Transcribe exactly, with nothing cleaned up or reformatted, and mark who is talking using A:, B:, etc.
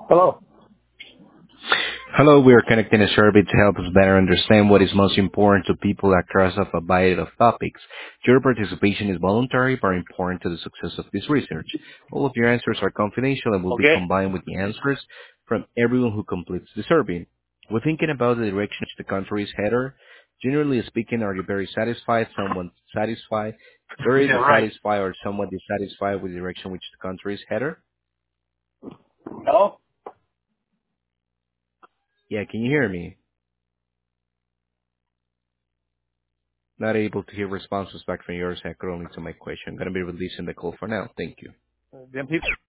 A: Hello.
B: Hello, we are connecting a survey to help us better understand what is most important to people across a variety of topics. Your participation is voluntary but important to the success of this research. All of your answers are confidential and will be
A: Okay.
B: combined with the answers from everyone who completes the survey. We're thinking about the direction the country is headed. Generally speaking, are you very satisfied, somewhat satisfied, very
A: Yeah, right.
B: dissatisfied, or somewhat dissatisfied with the direction which the country is headed?
A: Hello?
B: Yeah, can you hear me? Not able to hear responses back from yours accordingly to my question. I'm going to be releasing the call for now. Thank you.
A: Them people